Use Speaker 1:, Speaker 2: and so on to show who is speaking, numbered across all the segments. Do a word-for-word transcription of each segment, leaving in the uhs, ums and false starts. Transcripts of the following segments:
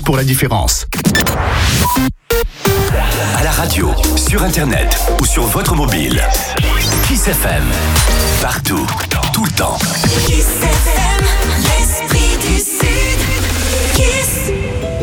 Speaker 1: pour la différence.
Speaker 2: À la radio, sur internet ou sur votre mobile. Kiss F M. Partout, tout le temps.
Speaker 3: Kiss F M, l'esprit du Sud. Kiss.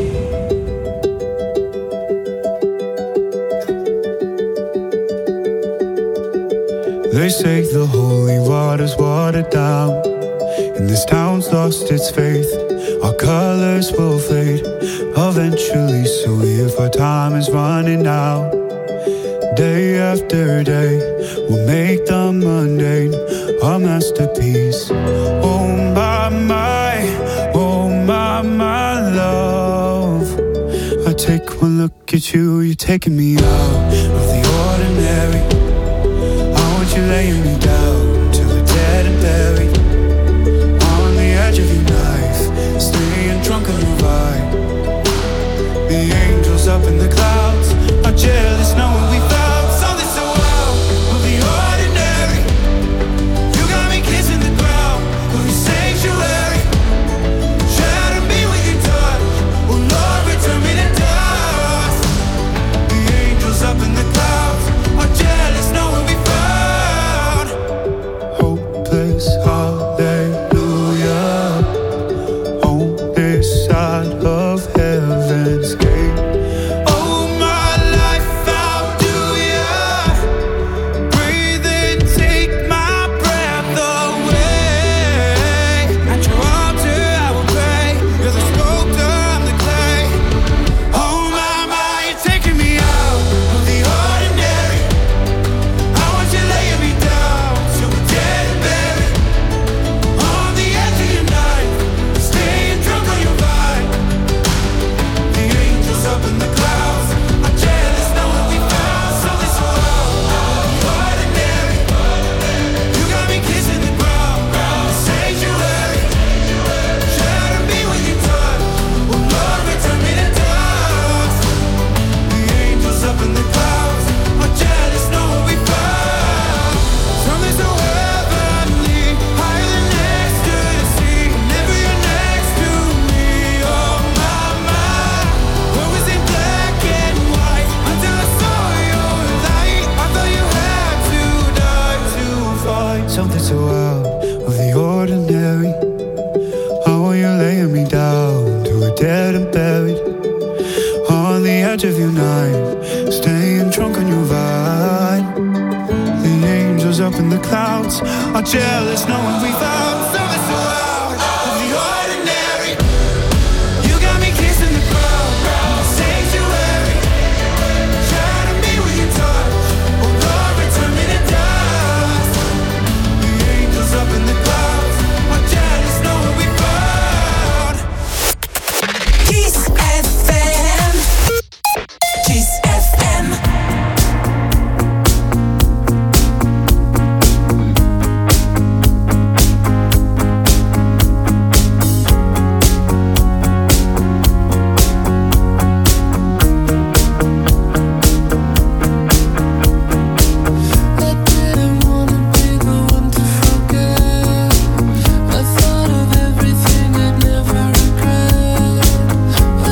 Speaker 4: They say the holy water's watered down, and this town's lost its faith. Our colors will fade eventually, so if our time is running out, day after day, we'll make the mundane our masterpiece. Oh my, my, oh my, my love. I take one look at you, you're taking me out of the ordinary. You're laying me down till we're dead and buried on the edge of your knife, staying drunk on your vibe. The angels up in the clouds are jealous knowing we found something so out of the ordinary. You got me kissing the ground of your sanctuary. Shatter me with your touch, oh Lord, return me to dust. The angels up in the clouds are jealous knowing we found hallelujah on this side of heaven's gate. Oh, my life, how do ya breathe and take my breath away? At your altar I will pray. You're the sculptor, I'm the clay. Oh my, my, you're taking me out of the ordinary. I want you laying me down till we're dead and buried on the edge of your knife, staying drunk on your vibe. The angels up in the clouds are jealous knowing we found something so out of the ordinary. You got me kissing the ground, sanctuary. Shatter me with your touch, oh Lord, return me to dust. The angels up in the clouds are jealous knowing we found something so heavenly, higher than ecstasy. Never you're next to me, oh my, my. What was in black and white until I saw your light? I thought you had to die to fight something so out of the ordinary. Oh, you're laying me down to a dead and buried on the edge of your knife, staying drunk on your vibe. The angels up in the clouds are jealous knowing we found something so out of the ordinary. You got me kissing the ground, sanctuary. Shatter me with your touch, oh Lord, return me to dust. The angels up in the clouds are jealous knowing we found.
Speaker 3: Kiss F M. Kiss F M.
Speaker 5: I thought of everything I'd never regret.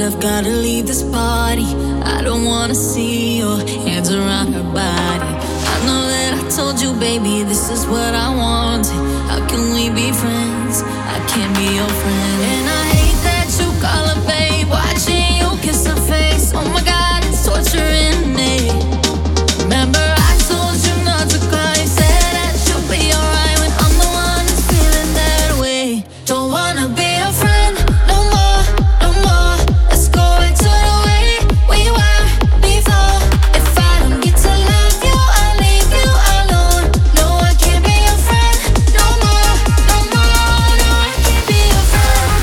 Speaker 1: I've gotta leave this party. I don't wanna see your hands around her body. I know that I told you, baby, this is what I wanted. How can we be friends? I can't be your friend. And I hate that you call her babe, watching you kiss her face. Oh my God, it's torturing me. Remember I told you not to cry, said that you'll be alright when I'm the one that's feeling that way. Don't wanna be a friend no more, no more. Let's go back to the way we were before. If I don't get to love you, I'll leave you alone. No, I can't be your friend no more, no more. No, I can't be your friend.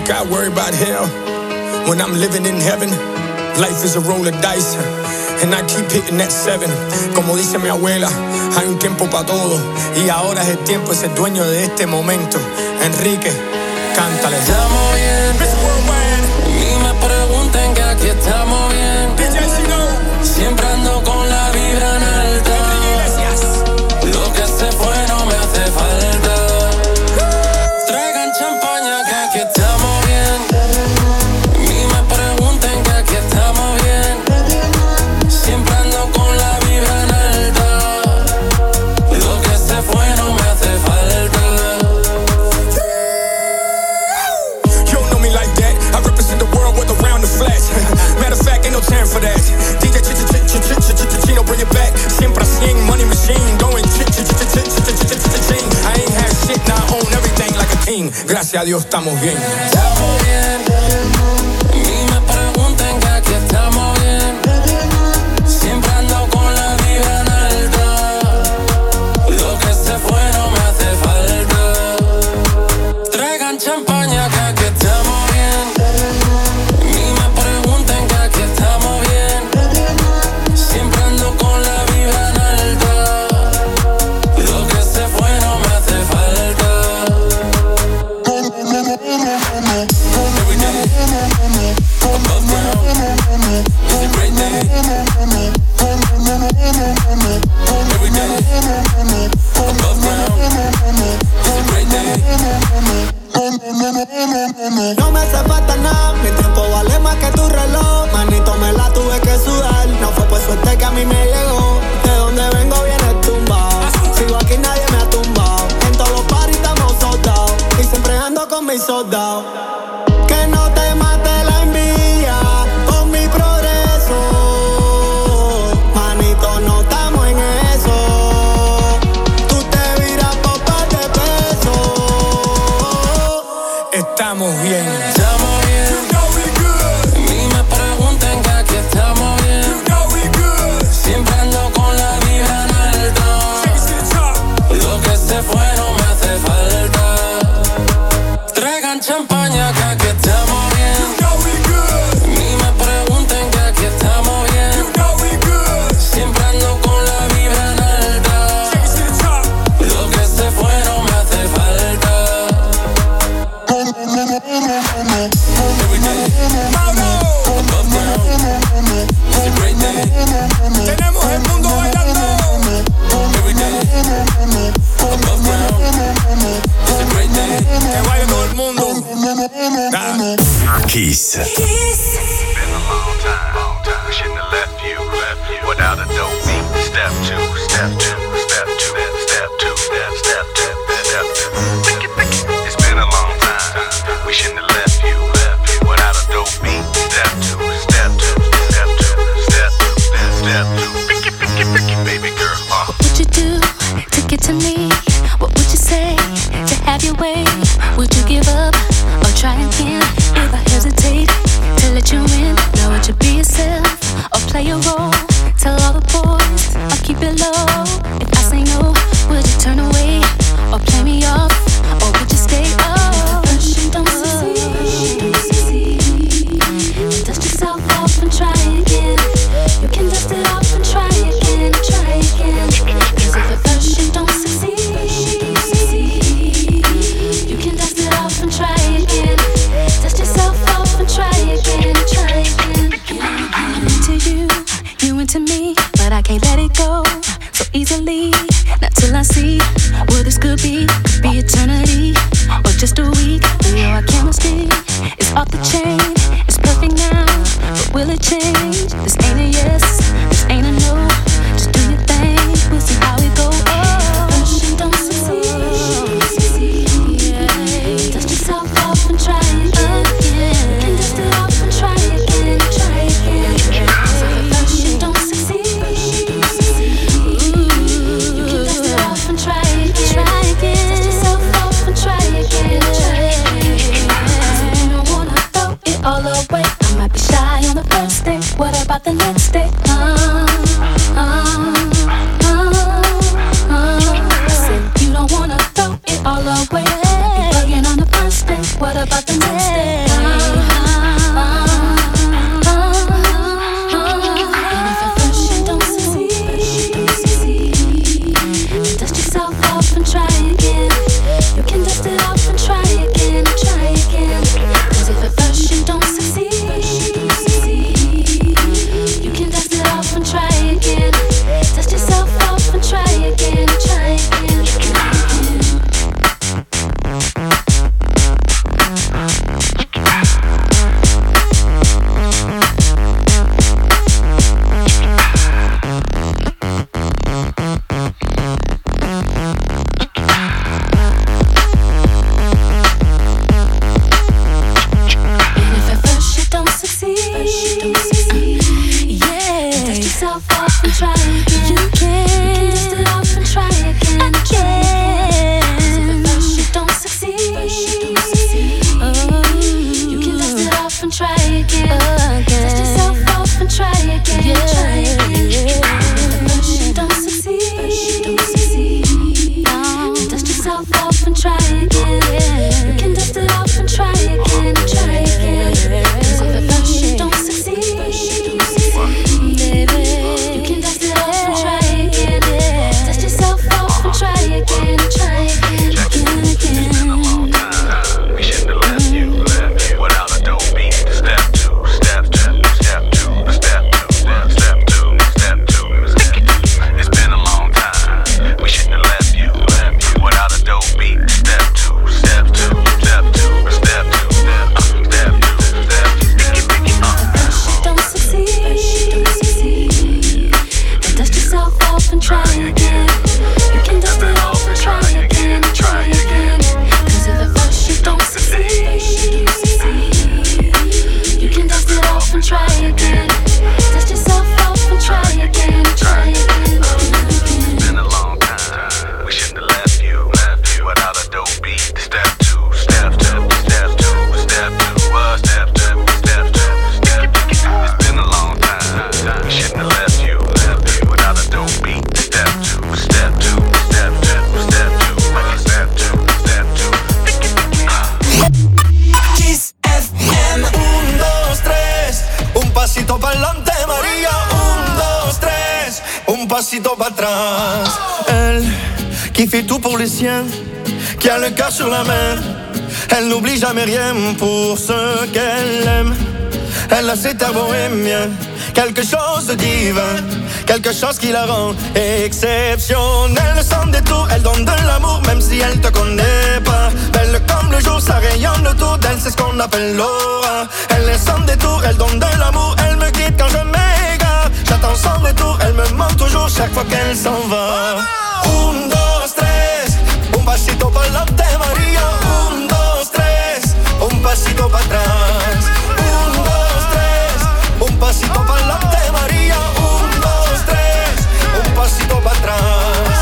Speaker 5: ain't got worry about hell when I'm living in heaven. Life is a roll of dice, and I keep hitting that seven. Como dice mi abuela, hay un tiempo para todo, y ahora es el tiempo de ser dueño de este momento. Enrique, cántale.
Speaker 6: Estamos bien, ni me pregunten que aquí estamos bien. Siempre ando con la vibra en alta. Lo que se fue no me hace falta. Traigan champaña que aquí estamos bien. Ni me pregunten que aquí estamos bien. Siempre ando con la vibra en alta. Lo que se fue no me hace falta.
Speaker 5: You don't know me like that. I represent the world with around the flash. Matter of fact, ain't no time for that. D J Chino, bring it back. Siempre así, money machine, going ch-ch-ch-ch-ch-ch-ch-ch-ch-ch-ch-ch. I ain't have shit, now I own everything like a king. Gracias a Dios estamos bien.
Speaker 6: Estamos bien. Ni me pregunten que aquí estamos bien. Siempre ando con la vibra en alta. Lo que se fue no me hace falta. Traigan champaña que aquí estamos bien. Ni me pregunten que aquí estamos bien. Siempre ando con la vibra en alta. Lo que se fue no me hace falta. Every day, above ground, it's a great day. Every day, above ground, it's a great day.
Speaker 7: No me hace falta nada, mi tiempo vale más que tu reloj. Manito, me la tuve que sudar, no fue por suerte que a mí me llegó. De donde vengo viene tumbado, sigo aquí nadie me ha tumbado. En todos los paris estamos soldados, y siempre ando con mis soldados. Que no te mate la envidia con mi progreso. Manito, no estamos en eso. Tú te viras por par de pesos.
Speaker 5: Estamos bien.
Speaker 6: Estamos bien. Ni me pregunten que aquí estamos bien. Siempre ando con la vibra en alta. Lo que se fue no me hace falta. Traigan champaña que aquí estamos bien. Ni me pregunten que aquí estamos bien. Siempre ando con la vibra en alta. Lo que se fue no me hace falta. Every day, above ground, it's a great day.
Speaker 5: Tenemos el mundo bailando.
Speaker 6: Every day, above ground, it's a great day.
Speaker 5: Que baile todo el mundo.
Speaker 2: Kiss.
Speaker 3: Kiss.
Speaker 8: Been a long time, long time. Shouldn't have left you, left you without a dope beat. Step two, step two, step two, step two, step, step two, step two. Pick it, pick it. It's been a long time. We shouldn't have left you, left you without a dope beat. Step two, step two, step two, step two, step, step two. Pick it, pick it, pick it, baby girl. Uh.
Speaker 1: What would you do to get to me? What would you say to have your way? Would you give up or try again? If I hesitate to let you in, now would you be yourself or play a role? Tell all the boys I'll keep it low. If I say no, would you turn away or play me off? Or would you stay up? First you don't succeed, dust yourself off and try again. You can dust it off and try again, try again. Cause if at first you don't succeed, you can dust it off and try again. Dust yourself off and try again, try again. I'm into you, you into me, but I can't let it go so easily. Not till I see what this could be. Could be eternity or just a week. We know our chemistry is off the chain. It's perfect now, but will it change? This ain't a yes, this ain't a no. Just do your thing, we'll see how it goes. Oh, first you don't succeed, yeah. Dust yourself off and try again. You can dust it off and try again, try again. First you don't succeed, you can dust it off and try again, try again. Dust yourself off and try again, try again. You don't wanna throw it all away. I might be shy on the first day. What about the next day? Uh, uh, uh, uh. I said you don't wanna throw it all away. Might be bugging on the first day. What about the next day?
Speaker 9: Qui a le cœur sur la main, elle n'oublie jamais rien pour ce qu'elle aime. Elle a cet air bohémien, quelque chose de divin, quelque chose qui la rend exceptionnelle. Sans détour, elle donne de l'amour même si elle te connaît pas. Belle comme le jour, ça rayonne autour d'elle, c'est ce qu'on appelle l'aura. Elle est sans détour, elle donne de l'amour, elle me quitte quand je m'égare. J'attends son retour, elle me ment toujours chaque fois qu'elle s'en va. Un, dos, tres, un pasito pa'lante, María. Un, dos, tres, un pasito para atrás. Un, dos, tres, un pasito pa'lante, María. Un, dos, tres, un pasito para atrás.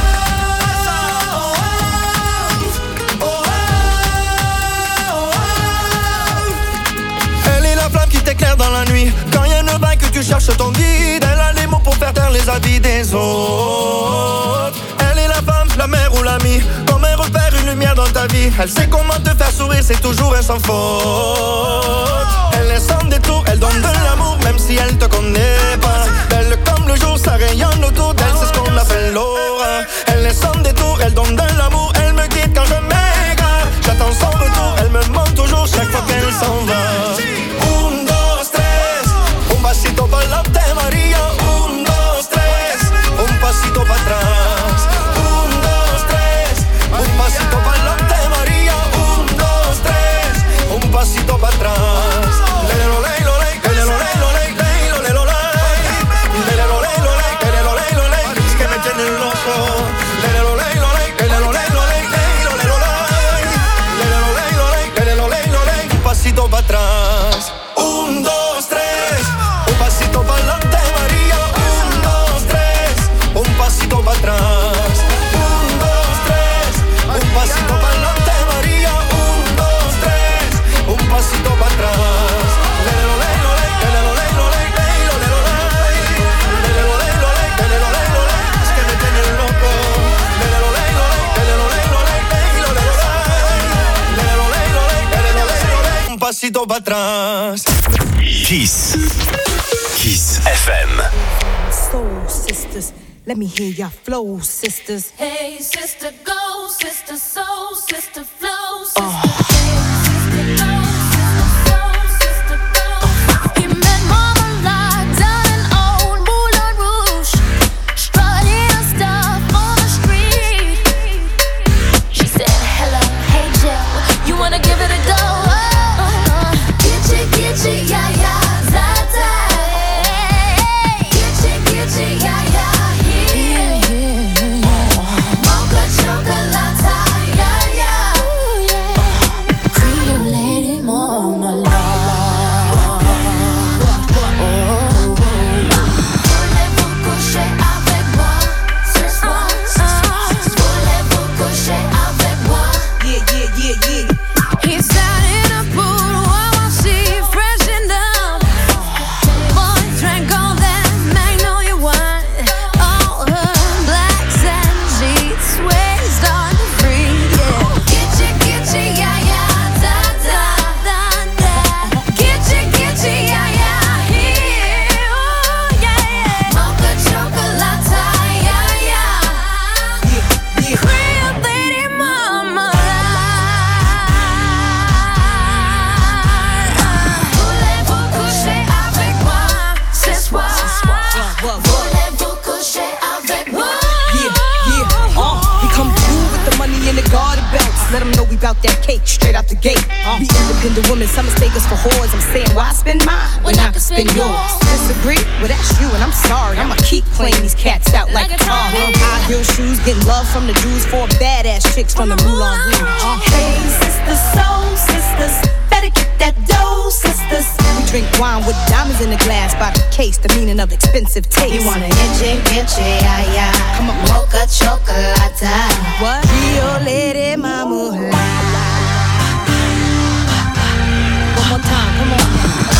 Speaker 9: Elle est la flamme qui t'éclaire dans la nuit. Quand il y a une vague que tu cherches ton guide, elle a les mots pour faire taire les avis des autres. Elle est la femme, la mère ou l'amie, comme un repère, une lumière dans ta vie. Elle sait comment te faire sourire, c'est toujours un sans faute. Elle est sans détour, elle donne de l'amour, même si elle te connaît pas. Belle comme le jour, ça rayonne autour d'elle, c'est ce qu'on appelle l'aura. Elle est sans détour, elle donne de l'amour, elle me guide quand je m'égare. J'attends son retour, elle me ment toujours chaque fois qu'elle s'en va. Un, dos, tres, un pasito pa'lante, María. Un, dos, tres, un pasito para atrás. Un, dos, tres, un pasito pa'lante, María. Un, dos, tres, un pasito para atrás. Lelo, lelo, lelo, lelo, lelo, lelo, lelo, lelo, lelo, lelo, lelo, es que me tiene loco. Lelo, lelo, lelo, lelo, lelo, lelo, lelo, lelo, lelo, lelo, un pasito para atrás. Un, dos, tres, un pasito pa'lante, María. Un, dos, tres, un pasito para atrás. Un, dos, tres, un pasito pa'lante, María. Un, dos, tres, un pasito para atrás. Lelo, lelo, lelo, lelo, lelo, lelo, lelo, lelo, lelo, lelo, es que me tiene loco. Lelo, lelo, lelo, lelo, lelo, lelo, lelo, lelo, lelo, un pasito para atrás.
Speaker 2: Kiss. Kiss F M.
Speaker 10: Soul sisters, let me hear your flow, sisters.
Speaker 1: Hey, sister, go, sister, soul, sister, flow, sister.
Speaker 10: Oh.
Speaker 1: Give it a go. my love. Voulez-vous coucher avec moi ce soir? Voulez-vous coucher avec moi?
Speaker 10: Yeah, yeah, yeah, yeah.
Speaker 1: He's out in a pool while she freshened up. Boy drank all that magnolia wine. All her blacks and sheets swayed on the free. Yeah. Kitchi, kitchi, yeah, yeah, da, da, da, da. Kitchi, kitchi, yeah, yeah, here, ooh, yeah, yeah. Mocha chocolate, yeah, yeah. Real lady mama. Voulez-vous coucher avec moi ce soir? Voulez-vous coucher avec moi?
Speaker 10: Yeah, yeah, uh, we come through with the money in the garter belts. Let them know we bout that cake straight out the gate. Uh, we independent women, some mistake us for whores. I'm saying, why spend mine when I can spend yours? Disagree? Well, that's you, and I'm sorry. I'ma keep playing these cats out like a car. High heel shoes, getting love from the Jews, four badass chicks from the Moulin Rouge. Uh,
Speaker 3: Hey, sisters, soul sisters, better get that dough, sisters.
Speaker 10: we drink wine with diamonds in the glass by the case, the meaning of expensive taste.
Speaker 3: You want an inche, inche, yeah, yeah.
Speaker 10: Come on.
Speaker 3: Mocha chocolate.
Speaker 10: What? Rio Lady Mama. One more time, come on.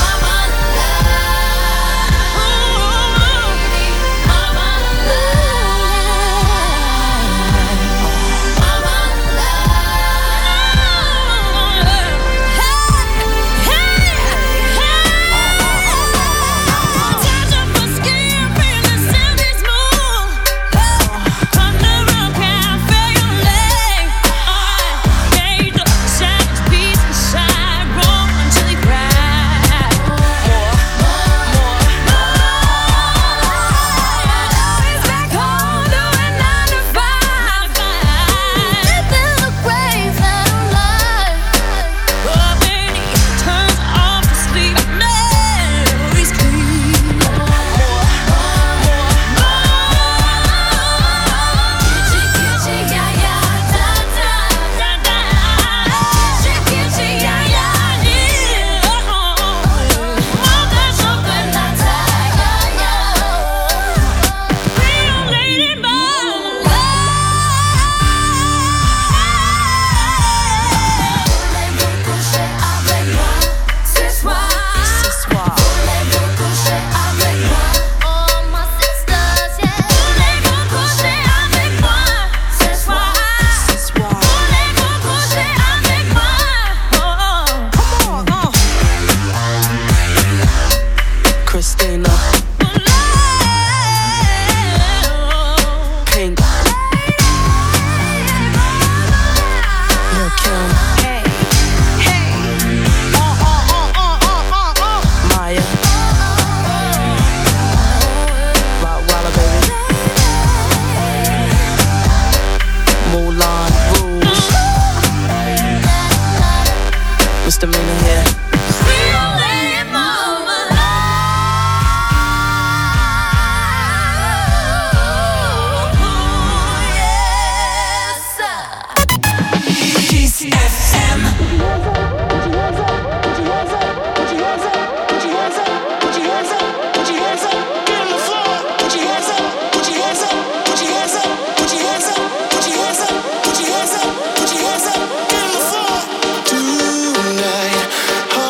Speaker 6: Christina, Pink, Lil' Kim, Maya, Rottweiler, baby, Moulin Rouge, Misdemeanor here.
Speaker 9: Tonight,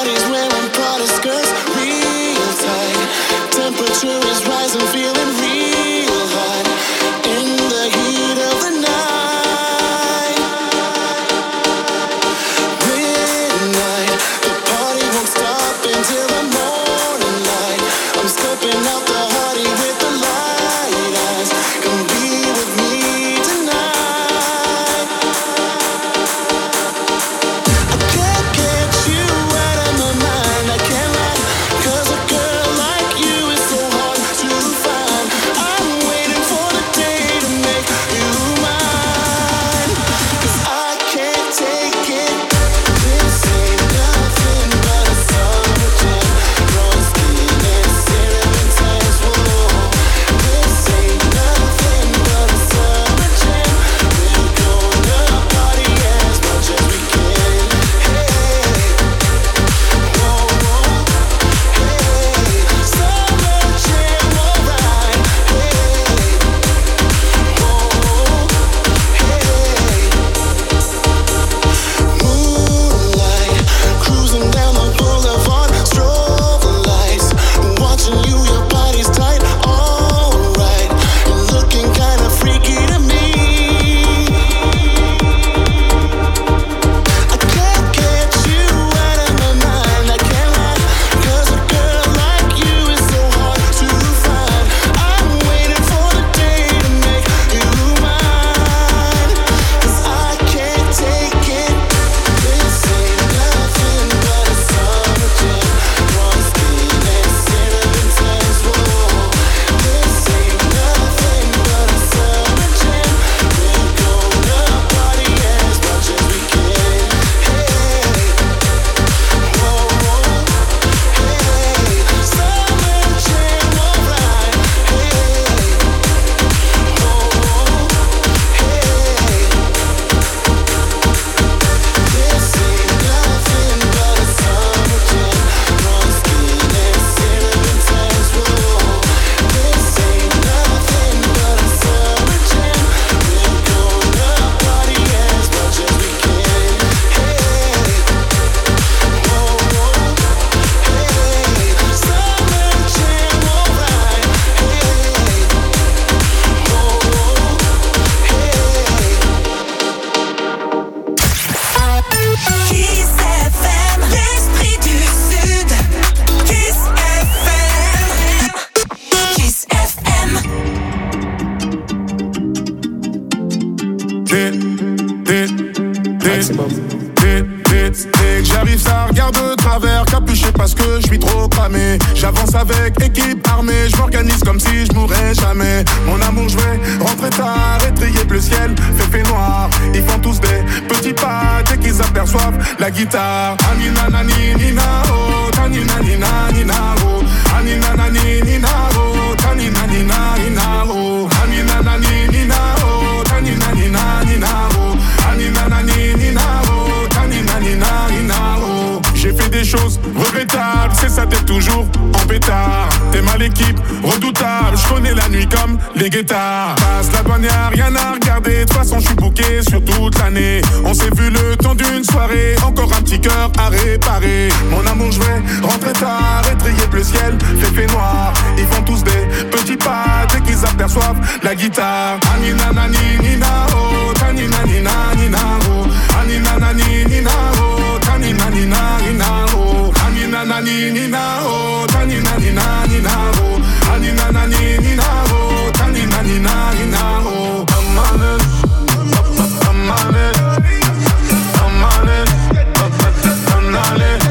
Speaker 11: parce que je suis trop cramé. J'avance avec équipe armée, je m'organise comme si je mourrais jamais. Mon amour, je vais rentrer tard et trier plus ciel, fait fait noir. Ils font tous des petits pas dès qu'ils aperçoivent la guitare. Anina nani nina oh, tanina nina nina oh, anina nani nina oh, tanina nina nina oh, anina nani nina oh, tanina nina nina oh, anina nani nina oh, tanina nina nina oh. J'ai fait des choses regrettables, c'est ça t'es toujours en pétard. T'es mal équipe, redoutable, je connais la nuit comme les guettards. Passe la douane, y'a rien à regarder, de toute façon je suis booké sur toute l'année. On s'est vu le temps d'une soirée, encore un petit cœur à réparer. Mon amour, je vais rentrer tard et trier le ciel, fait fait noir. Ils font tous des petits pas dès qu'ils aperçoivent la guitare. Anina nani nina oh, tanina nina nina oh, anina nani nina oh, tanina nina nina oh, anina nani nina oh, tanina nina nina oh, anina nani nina oh, tanina nina nina oh. I'm on it, I'm on it, I'm on it, I'm on it,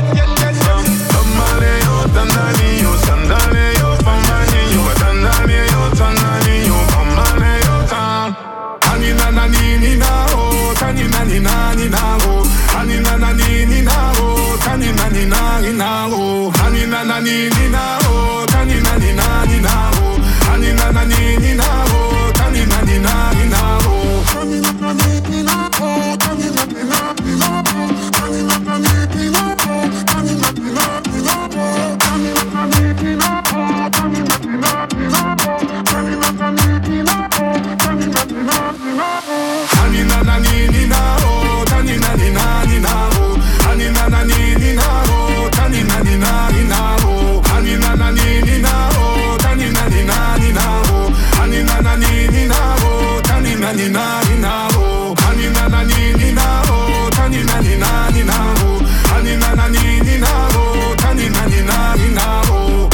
Speaker 11: Tamale yo, Tanani yo, Sandale yo, Pamani yo, Tandale yo, Tanani yo, Pamale yo, Tan. Anina nani nina oh, tanina nina nina oh, anina nani nina oh, tanina nina nina oh, anina nani nina oh, tanina nina nina oh, anina nani nina oh, tanina nina nina oh, tanina nani nina oh, tanina nina nina oh, tanina nani nina oh, tanina nina nina oh, tanina nani nina oh, tanina nina nina oh, tanina nani nina oh, tanina nina nina oh. Anina nani nina oh, tanina nina nina oh, anina nani nina oh, tanina nina nina oh, anina nani nina oh, tanina nina nina oh, anina nani nina oh, tanina nina nina oh, anina nani nina oh, tanina nina nina oh, anina nani nina oh, tanina nina nina oh.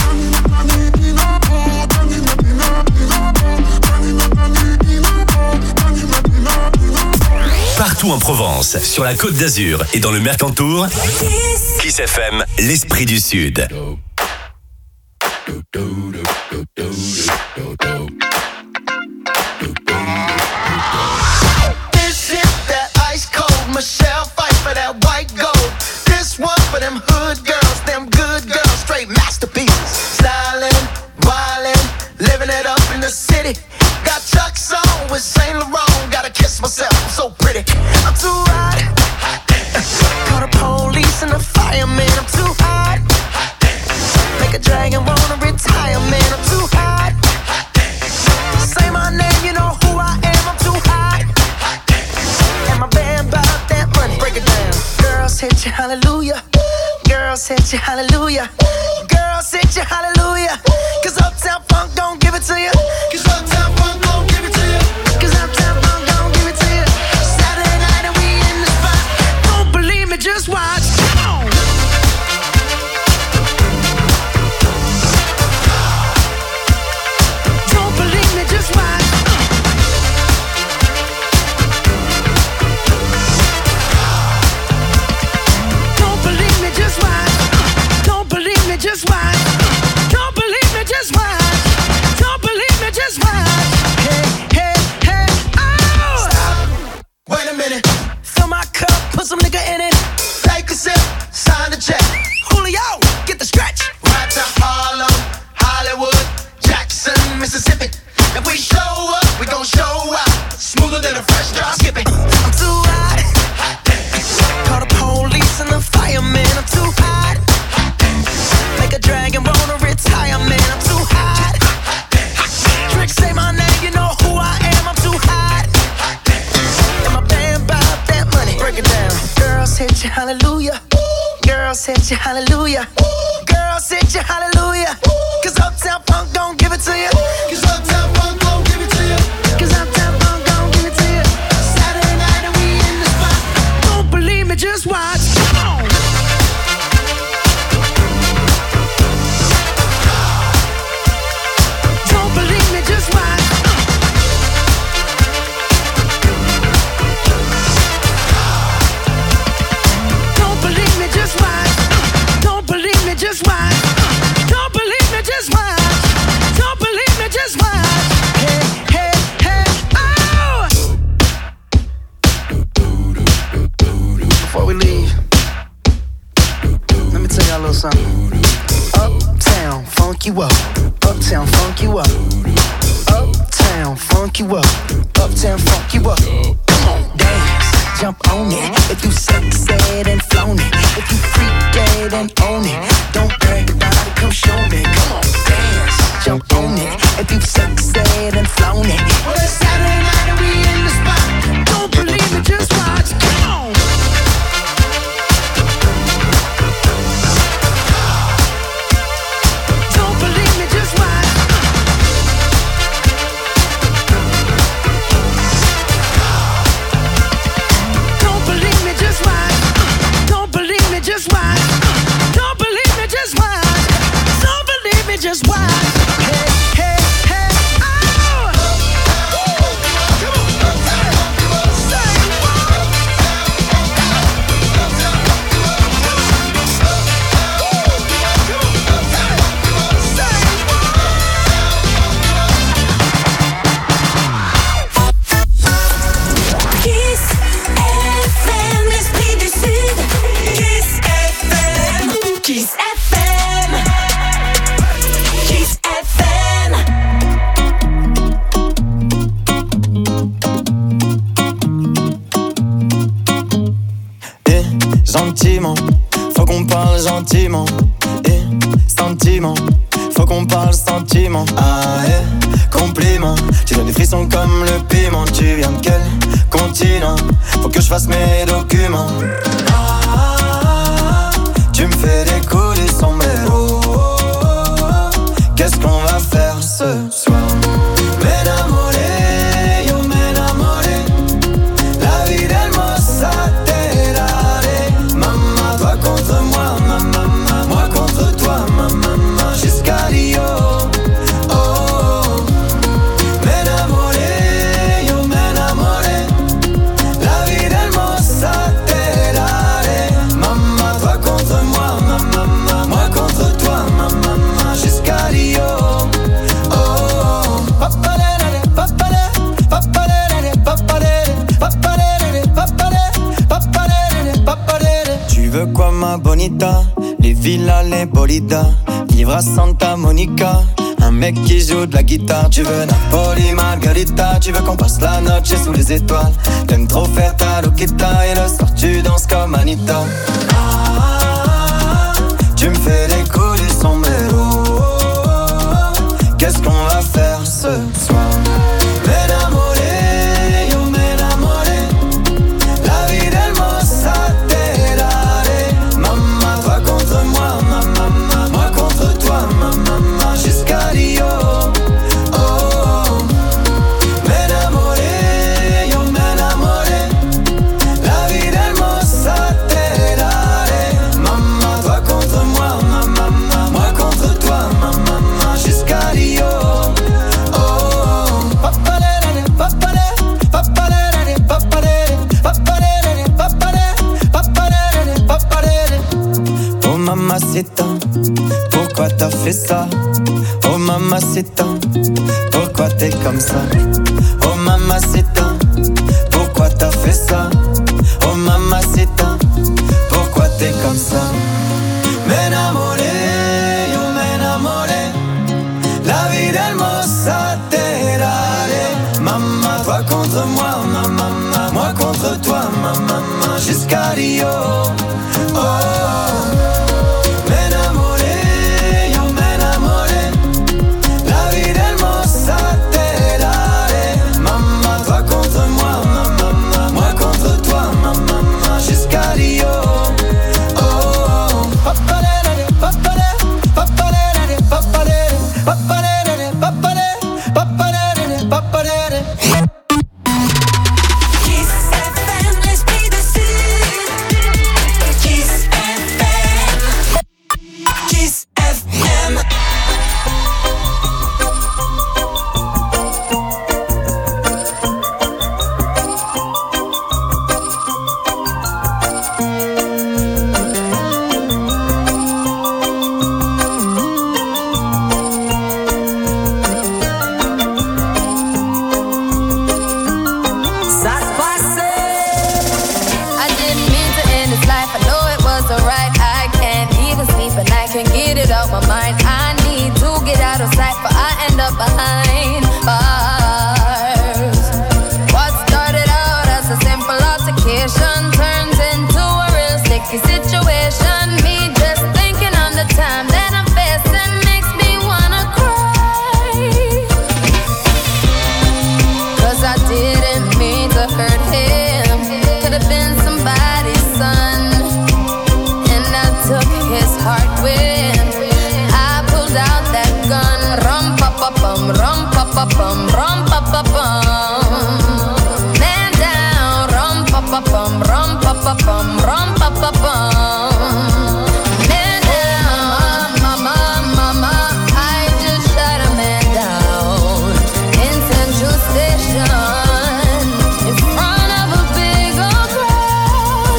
Speaker 2: Partout en Provence, sur la Côte d'Azur et dans le Mercantour, Kiss F M, l'esprit du Sud.
Speaker 12: This is that ice cold Michelle fight for that white gold. This one for them hood girls, them good girls, straight masterpieces. Stylin', wildin', living it up in the city. Got Chuck's on with Saint Laurent. Gotta kiss myself, I'm so pretty. I'm too hot. Call the police and the fireman. I'm too hot. Make a dragon wanna retire, man. I'm too hot. Say my name, you know who I am. I'm too hot. And my band bought that money. Break it down. Girls hit you, hallelujah. Girls hit you, hallelujah. Girls hit you, hallelujah. Cause Uptown Funk don't give it to you. Cause Uptown Funk don't give it to you. Cause Uptown Funk don't give it to you. Saturday night and we in the spot. Don't believe me, just watch. Come on. Don't believe me, just watch. Don't believe me, just watch. Don't believe me, just watch. Don't believe me, just watch. Don't believe me, just watch. Hey, hey, hey, oh! Stop. Wait a minute. Fill my cup, put some nigga in it. Take a sip, sign the check. Julio, get the stretch. Right to Harlem, Hollywood, Jackson, Mississippi. If we show up, we gon' show out. Smoother than a fresh drop. Skip it. I'm too hot. Call the police and the fireman. I'm too hot. Make a dragon wanna retire, man. I'm too hot. Trick, say my name, you know who I am. I'm too hot. And my band bought that money. Break it down. Girls hit you, hallelujah. Girls hit you, hallelujah. Girls hit you, hallelujah. Cause Uptown Funk don't give it to you. Cause Uptown Funk don't give it to you. Cause Uptown Funk don't give it to you. Saturday night and we in the spot. Don't believe me, just watch. Come on. Don't believe me, just watch. Don't believe me, just watch. Don't believe me, just little something. Uptown, funk you up. Uptown, funk you up. Uptown, funk you up. Uptown, funk you up. Come on, dance, jump on it. If you sexed and flown it, if you freak dead and own it, don't brag about it, come show me. Come on, dance, jump on it. If you sexed and flown it, well, it's Saturday night and we in the spot. Don't believe me, just watch. Come on.
Speaker 13: Just watch. Don't believe me, just watch. Don't believe me, just watch. Hey, hey, hey, oh! Come on, say what?
Speaker 3: Kiss F M, l'esprit du Sud. Kiss F M. Kiss F M. Kiss F M.
Speaker 9: Eh, gentiment, faut qu'on parle gentiment. Eh, sentiment, faut qu'on parle sentiment. Ah, eh, compliment, tu donnes des frissons comme le piment. Tu viens de quel continent? Faut que je fasse mes documents. Ah, tu me fais décoller sombrero. Qu'est-ce qu'on va faire ce soir? M'enamoré, yo m'enamoré. La vie d'hermosa te daré. Maman, toi contre moi, maman, moi contre toi, maman, jusqu'à Rio. Oh, m'enamoré, yo m'enamoré. La vie d'hermosa te daré. Maman, toi contre moi, maman, moi contre toi, maman, jusqu'à Rio. Oh, papalere, papalere, papalere, papalere, papalere, papalere, papalere, papalere. Tu veux quoi ma bonita? Les villas, les bolidas, vivre à Santa Monica. Un mec qui joue de la guitare. Tu veux Napoli, Margarita. Tu veux qu'on passe la noche sous les étoiles. T'aimes trop faire ta loquita. Et le soir tu danses comme Anita. Ah, tu me fais décoller sombrero. Qu'est-ce qu'on va faire ce soir? M'enamoré, yo m'enamoré. La vie d'hermosa te daré. Maman, toi contre moi, maman, moi contre toi, maman, jusqu'à Rio. Oh, m'enamoré, yo m'enamoré. La vie d'hermosa te daré. Maman, toi contre moi, maman, moi contre toi, maman, jusqu'à Rio. Oh, papalere, papalere, papalere, papalere, papalere, papalere, papalere, papalere. Oh mamacita, pourquoi t'as fait ça? Oh mamacita, pourquoi t'es comme ça? Oh mamacita, pourquoi t'as fait ça? Oh mamacita, pourquoi t'es comme ça? M'enamoré, yo m'enamoré. La vie d'hermosa te daré. Maman, toi contre moi, maman, moi contre toi, maman, jusqu'à Rio. Oh, m'enamoré, yo m'enamoré. La vie d'hermosa te daré. Maman, toi contre moi, maman, moi contre toi, maman, jusqu'à Rio. Oh, papalere, papalere, papalere, papalere, papalere, papalere, papalere, papalere.
Speaker 3: Kiss F M, l'esprit du Sud.
Speaker 1: can't get it out my mind. I need to get out of sight, but I end up behind bars. What started out as a simple altercation turns into a real sticky situation. Me just thinking on the time that I'm facing makes me wanna cry. Cause I didn't mean to hurt him. Could've been somebody's son, and I took his heart with. I pulled out that gun. Rum pa pa bum, rum pa pa bum, rum pa pa bum. Man down. Rum pa pa bum, rum pa pa bum, rum pa pa bum. Man down. Mama, mama, I just shot a man down in Central Station in front of a big old crowd.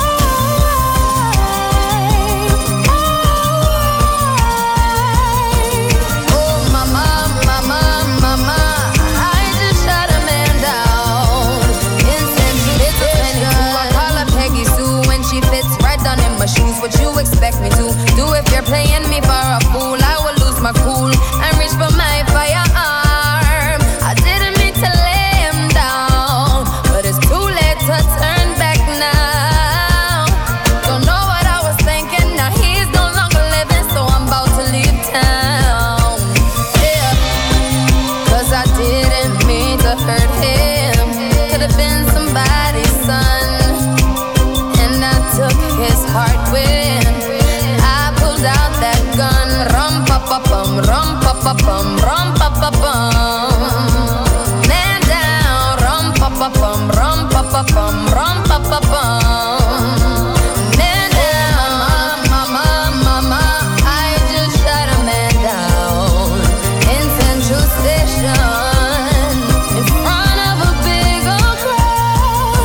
Speaker 1: Oh, mama, mama, mama, I just shot a man down in Central Station. I call her Peggy Sue when she fits right down in my shoes. What you expect me to do if you're playing me for a fool? I will lose my cool and reach for my firearm. I didn't mean to lay him down, but it's too late to turn back now. Don't know what I was thinking. Now he's no longer living, so I'm about to leave town. Yeah, cause I didn't mean to hurt him. Could've been somebody's son, and I took his heart with. I pulled out that gun. Rum pa pa bum, rum pa pa bum, rum pa pa bum. Man down. Rum pa pa bum, rum pa pa bum, rum pa pa bum. Man down. Mama, mama, I just shot a man down in Central Station in front of a big old crowd.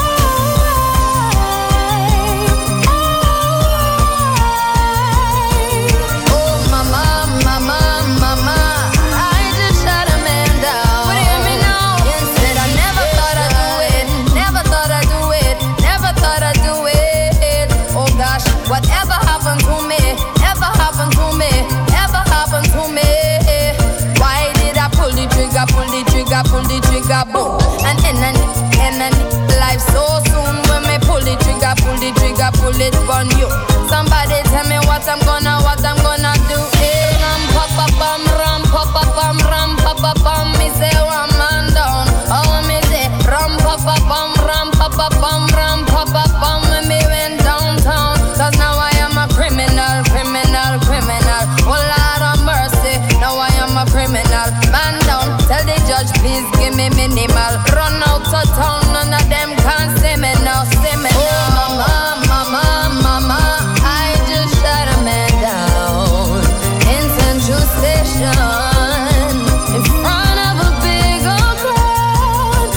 Speaker 1: Oh, mama, mama, mama, I just shot a man down. But hear me now. Instead, I never thought I'd do it. Never thought I'd do it. Never thought I'd do it. Oh gosh, whatever happened to me? Ever happened to me? Ever happened to me? Why did I pull the trigger, pull the trigger, pull the trigger, boom? And end and end and life so soon. When me pull the trigger, pull the trigger, pull it on you. Somebody tell me what I'm gonna, what I'm gonna do. Hey, ram pa pa bum, ram pa pa bum, ram pa pa bum. Me say one man down. Oh me say ram pa pa bum, ram pa pa bum, ram pa pa bum. When me went downtown, cause now I am a criminal, criminal, criminal. Oh Lord of mercy, now I am a criminal. Man down, tell the judge please give me minimal. Run out of town, none of them can see me now, see me now. Oh mama, mama, mama, I just shot a man down in Central Station in front of a big old crowd.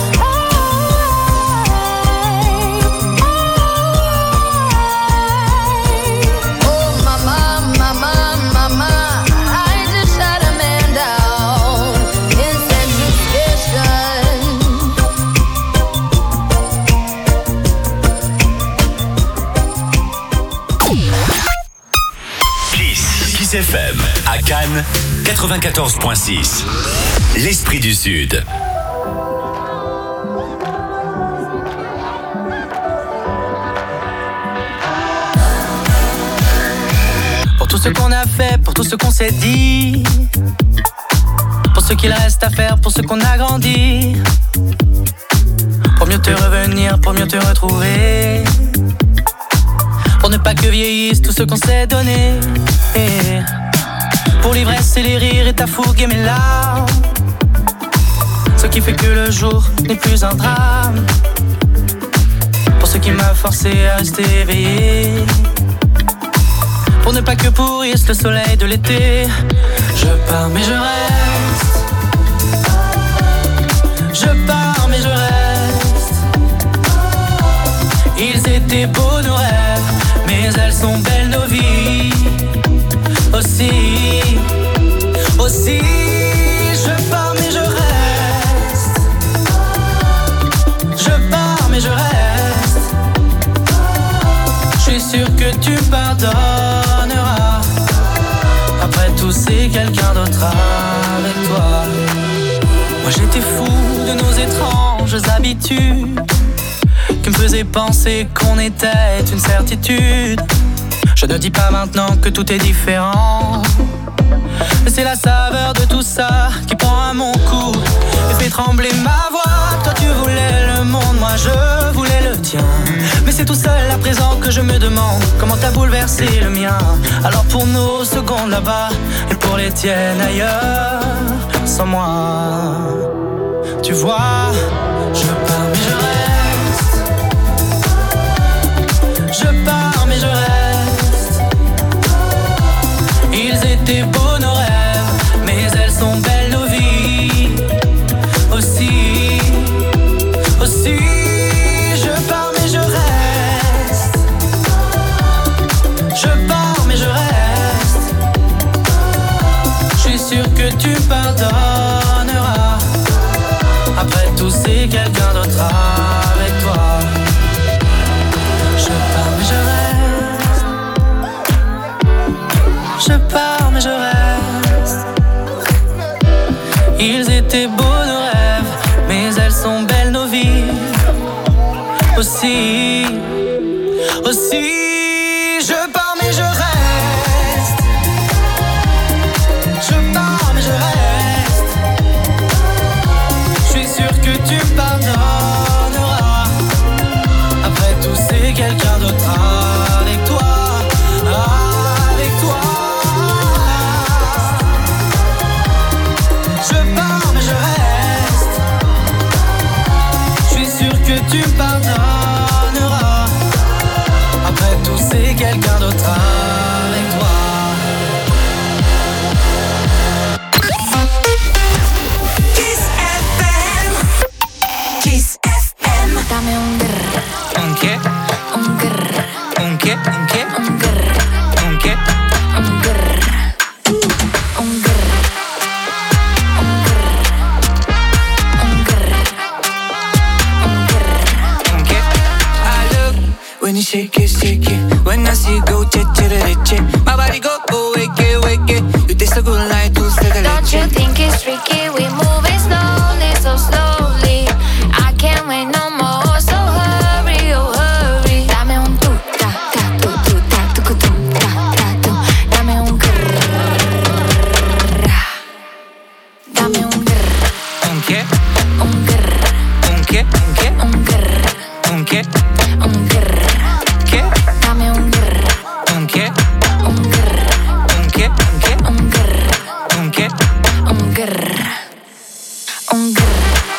Speaker 1: Oh mama, mama, mama, I just shot a man down in Central Station.
Speaker 2: Kiss. Kiss F M. À Cannes, quatre-vingt-quatorze virgule six. L'esprit du Sud.
Speaker 14: Pour tout ce qu'on a fait, pour tout ce qu'on s'est dit, pour ce qu'il reste à faire, pour ce qu'on a grandi, pour mieux te revenir, pour mieux te retrouver, pour ne pas que vieillisse tout ce qu'on s'est donné, et pour l'ivresse et les rires et ta fougue et mes larmes, ce qui fait que le jour n'est plus un drame, pour ce qui m'a forcé à rester éveillé, pour ne pas que pourrisse le soleil de l'été. Je pars mais je reste, je pars mais je reste. Ils étaient beaux nos rêves, mais elles sont belles nos vies aussi, aussi. Je pars mais je reste, je pars mais je reste. Je suis sûr que tu pardonneras. tout, c'est quelqu'un d'autre avec toi. Moi j'étais fou de nos étranges habitudes qui me faisaient penser qu'on était une certitude. Je ne dis pas maintenant que tout est différent, mais c'est la saveur de tout ça qui prend à mon cou et fait trembler ma voix. Toi tu voulais le monde, moi je voulais le tien, mais c'est tout seul à présent que je me demande comment t'as bouleversé le mien. Alors pour nos secondes là-bas et pour les tiennes ailleurs, sans moi, tu vois, je pars mais je reste. Je pars mais je reste. Ils étaient beaux nos rêves, mais elles sont belles nos vies aussi, aussi. Je pars mais je reste. Je pars mais je reste. Je suis sûr que tu pardonneras. Après tout c'est quelqu'un d'autre avec toi. Je pars mais je reste. Je pars mais je reste. Ils étaient beaux nos rêves, mais elles sont belles nos vies aussi, aussi. Je pars mais je reste. Je pars mais je reste. Je suis sûr que tu pardonneras. Après tout c'est quelqu'un d'autre avec toi, avec toi. Je pars mais je reste. Je suis sûr que tu pardonneras. Après tout c'est quelqu'un d'autre avec toi.
Speaker 3: Kiss F M. Kiss F M.
Speaker 1: Dame un grrr,
Speaker 14: ¿Un qué?
Speaker 1: un grrr,
Speaker 14: ¿Un qué? ¿Un qué?
Speaker 1: un grrr,
Speaker 14: ¿Un qué?
Speaker 1: un grrr, un grrr, un grrr, un grrr.
Speaker 14: ¿Un qué?
Speaker 15: I look when you shake it, shake it. When I see you go, che che re che. My body go, go, wake it, wake it. You taste so good like dulce de
Speaker 1: Don't you
Speaker 15: leche.
Speaker 1: think it's tricky? We moving slowly, so slowly. I can't wait no more, so hurry, oh hurry. Dame un tu, ta, ta, tu, tu, ta, tu, tu, ta, ta, tu. Dame un grrr. Dame un grrr,
Speaker 14: ¿Un qué?
Speaker 1: un grrr,
Speaker 14: ¿Un qué? ¿Un qué?
Speaker 1: un grrr,
Speaker 14: ¿Un qué?
Speaker 1: un grrr.
Speaker 14: ¿Qué?
Speaker 1: Dame un grrr,
Speaker 14: ¿Un qué?
Speaker 1: un grrr,
Speaker 14: ¿Un qué? ¿Un qué?
Speaker 1: un grrr,
Speaker 14: ¿Un qué?
Speaker 1: un grrr, un grrr.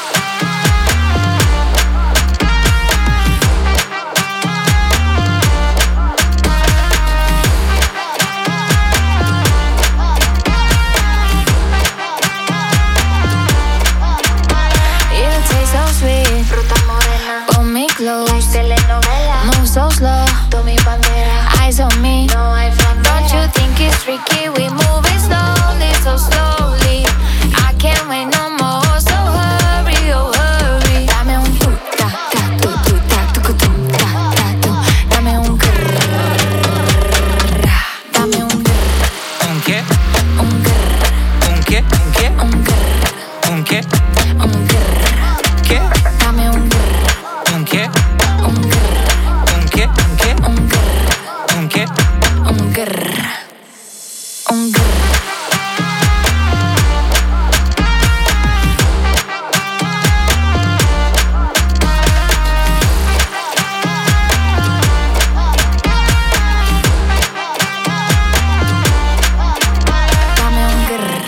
Speaker 1: You taste so sweet, fruta morena. Pon me close, telenovela. Move so slow, tú mi bandera. Eyes on me, no hay frontera. Don't you think it's tricky? We moving slowly, so slowly. I can't wait no more, so hurry, oh hurry. Dame un tu, ta, ta, tu, tu, ta, tu, tu, ta, ta, tu. Dame un grrr. Dame un grrr,
Speaker 14: ¿Un qué?
Speaker 1: un grrr,
Speaker 14: ¿Un qué? ¿Un qué?
Speaker 1: un grrr,
Speaker 14: ¿Un qué?
Speaker 1: un grrr.
Speaker 14: ¿Qué?
Speaker 1: Dame un grrr,
Speaker 14: ¿Un qué?
Speaker 1: un grrr,
Speaker 14: ¿Un qué? ¿Un qué?
Speaker 1: un grrr,
Speaker 14: ¿Un qué?
Speaker 1: un grrr, un grrr. Dame un grrr.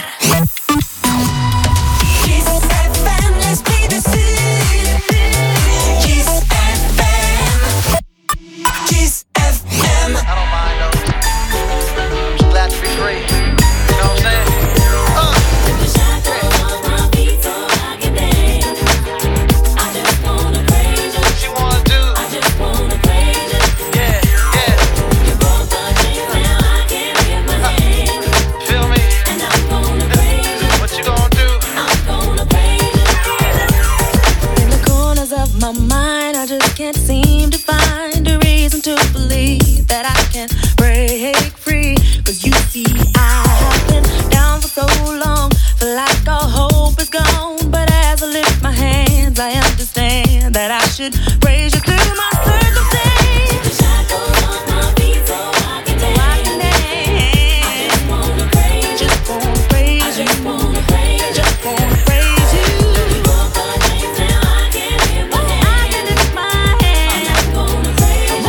Speaker 3: Kiss F M, l'esprit du Sud. Kiss F M. Kiss F M.
Speaker 16: I don't mind though. Just glad to be free. You know what I'm saying? Uh. What you wanna do? Yeah, yeah. Feel me? What you gonna do?
Speaker 17: In the corners of my mind, I just can't seem to find a reason to believe that I can break free. Cause you see, I have been
Speaker 13: it, praise you through my circumstance. Take the shackles off my feet so I can dance. I can dance. I just wanna praise you. Just wanna praise you. I just wanna praise you. Just wanna praise you. Let me walk my days now. I can lift my hands. I can lift my hands. I'm gonna praise you.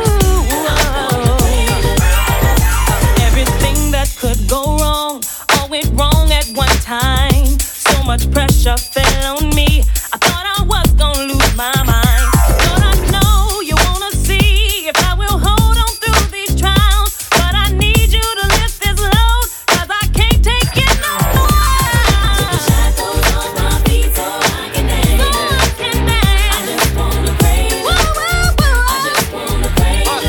Speaker 13: Everything that could go wrong, all went wrong at one time. So much pressure fell on me. I thought I was gonna lose my mind. Lord, I know you wanna see if I will hold on through these trials. But I need you to lift this load, 'cause I can't take it no more. Take the shackles off my feet so I can dance. So I can dance. I just wanna praise you. Woo, woo, woo. I just wanna praise you.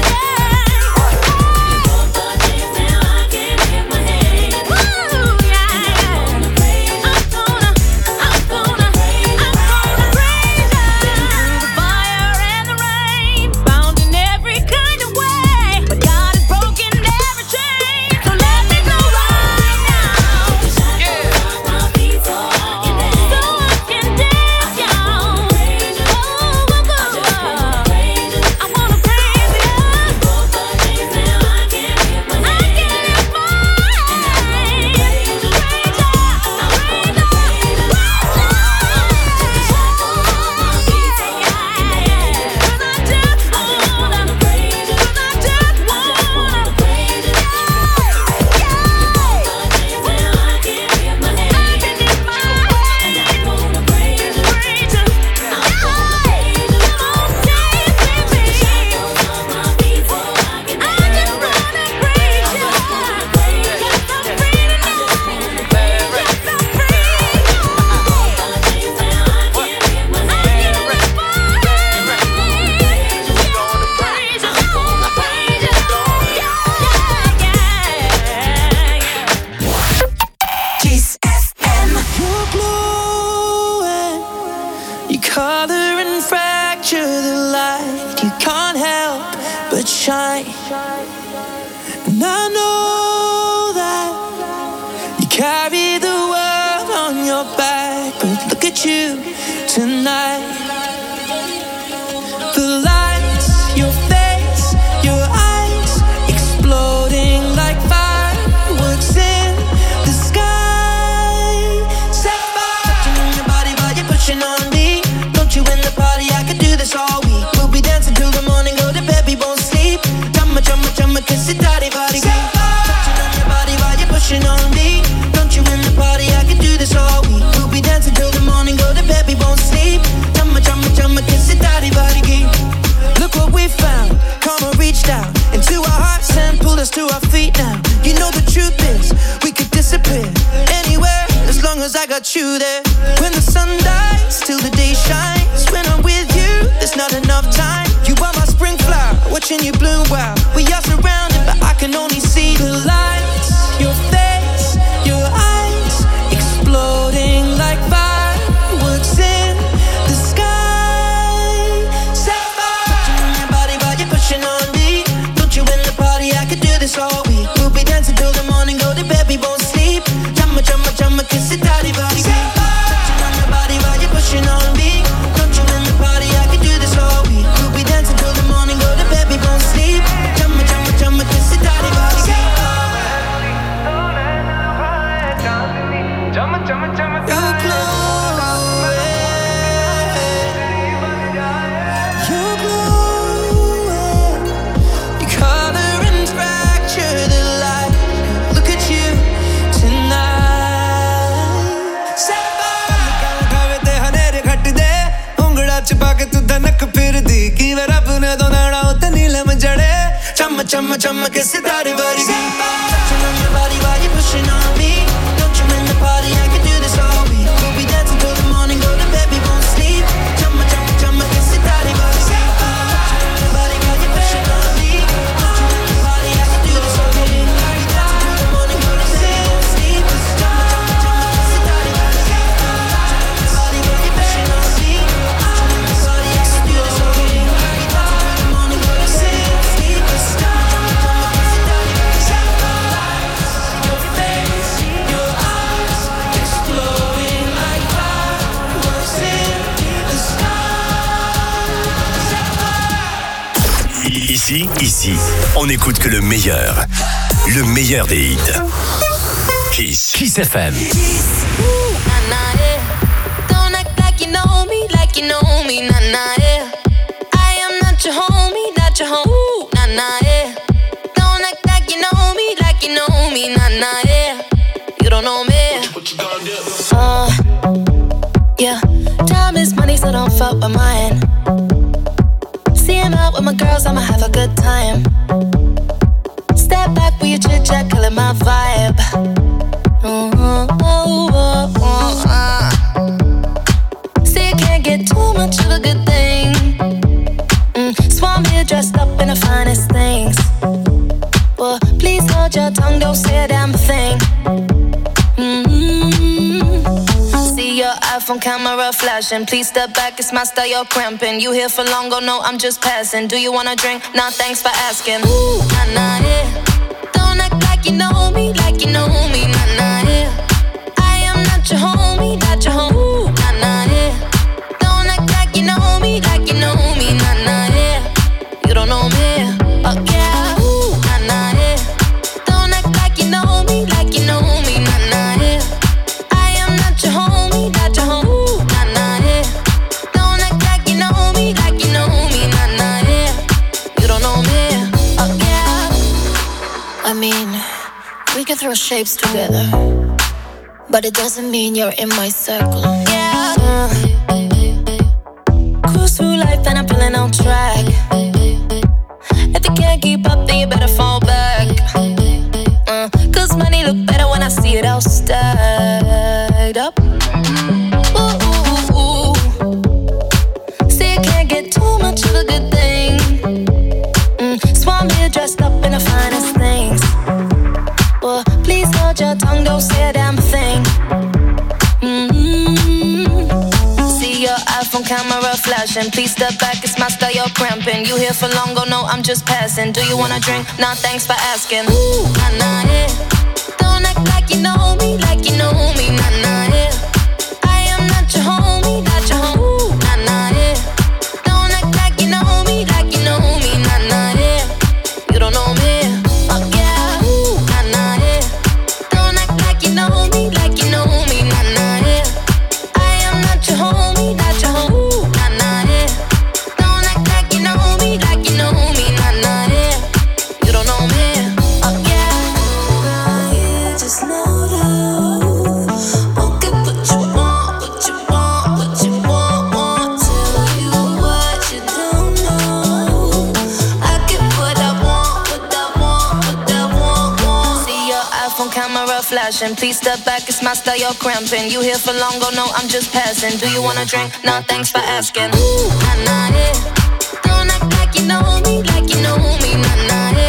Speaker 6: Shine. And I know that you carry the world on your back, but look at you tonight. The lights, your face, your eyes, exploding like fireworks in the sky. Set fire. Touching on your body while you're pushing on me. Don't you in the party? I could do this all week. We'll be dancing till the morning, go to bed, we won't sleep. Chumma, chumma, chumma, kiss it, daddy, body. Touching on your body while you're pushing on me. Don't you in the party? I could do this all week. We'll be dancing till the morning, go to bed, we won't sleep. Chumma, chumma, chumma, kiss it, daddy, body. Look what we found. Karma reached out into our hearts and pulled us to our feet now. You know the truth is, we could disappear anywhere as long as I got you there. When the sun dies, till the day shines. When I'm with you, there's not enough time. You are my spring flower, watching you bloom wild. We are surrounded, but I can only see the lights. Your face, your eyes, exploding like fireworks in the sky. Set fire. Touching on your body while you're pushing on me. Don't you in the party? I could do this all week. We'll be dancing till the morning, go to bed, we won't sleep. Chumma, chumma, chumma, kiss it, daddy, body. Touching on your body while you're pushing on me. Don't you in the party? I could do this all week. We'll be dancing till the morning, go to bed, we won't sleep. Chumma, chumma, chumma, kiss it, daddy, body. You're glowing. You're glowing. You color and fracture the light. Look at you tonight. Set fire.
Speaker 18: खावे ते हनेरे खट दे उंगड़ा छुपा के तू धनक फिर दी की वे रब ने दो नाड़ा उते नीलम जड़े
Speaker 6: चम चम चम के सितारे बरस गए. Touching on your body while you're pushing on me. Don't you in the party? I can do this all week. We'll be dancing till the morning, go to bed, we won't sleep. Chum chum chum के सितारे बरस गए. Touching on your body while you're pushing on me. Don't you in the party? I can do this all week. We'll be dancing till the morning, go to bed, we won't sleep. Chum chum chum के सितारे बरस गए. Touching on your body while you're pushing on me. Don't you in the party? I can do this all week. We'll be dancing till the morning, go to bed, we won't sleep. Chum chum chum के सितारे बरस गए.
Speaker 2: Ici, ici, on n'écoute que le meilleur. Le meilleur des hits. Kiss. Kiss F M.
Speaker 1: Don't act like you know me, like you know me, nah nah yeah. I am not your homie, not your home, nah nah yeah. Don't act like you know me, like you know me, nah nah yeah. You don't know me. What you, what you gonna do? Uh, yeah. Time is money, so don't fuck with mine. See him out with my girls, I'ma have a good time. Step back with your chit chat, killing my vibe. Mm-hmm. Oh, oh, oh, uh. See, you can't get too much of a good thing. Mm. So I'm here dressed up in the finest things. Well, please hold your tongue, don't say a damn thing. See your iPhone camera flashing. Please step back, it's my style, you're cramping. You here for long, oh no, I'm just passing. Do you wanna drink? Nah, thanks for asking. Ooh, nah, nah, yeah. Don't act like you know me, like you know me, nah, nah, yeah. I am not your homie, not your home. Ooh, nah, nah, yeah. Don't act like you know me, like you know me, nah, nah, yeah. You don't know me, oh yeah. Ooh, nah, nah, yeah. Don't act like you know me, like you know me, nah, nah, yeah. I am not your homie, not your home. Ooh, nah, nah, yeah. Don't act like you know me, like you know me, nah, nah, yeah. You don't know me, oh yeah. I mean, we can throw shapes together, but it doesn't mean you're in my circle. Yeah. Uh, cruise through life and I'm feeling on track. If you can't keep up, then you better fall back. Uh, Cause money look better when I see it all stacked up. Ooh, ooh, ooh. See, you can't get too much of a good thing. Mm, so I'm here dressed up in the finest things. Well, please hold your tongue, don't say a damn thing. Mm-hmm. See your iPhone camera flashing. Please step back, it's my style, you're cramping. You here for long, oh no, I'm just passing. Do you wanna drink? Nah, thanks for asking. Ooh, nah, nah, yeah. Don't act like you know me, like you know me, nah, nah, yeah. I am not your homie, not your home. Ooh, nah, nah, yeah. Don't act like you know me, like you know me, nah, nah, yeah. You don't know me, oh yeah. Ooh, nah, nah, yeah. Don't act like you know me, like you know me, nah, nah, yeah. I am not your homie, not your home. Ooh, nah, nah, yeah. Don't act like you know me, like you know me, nah, nah, yeah. You don't know me, oh yeah. You just know that. Won't get what you want, what you want, what you want, want. Tell you what you don't know. I get what I want, what I want, what I want, want. See your iPhone camera flashing. Please step back, it's my style, you're cramping. You here for long, oh no, I'm just passing. Do you wanna drink? Nah, thanks for asking. Ooh, nah, nah, yeah. Don't act like you know me, like you know me, nah, nah, yeah.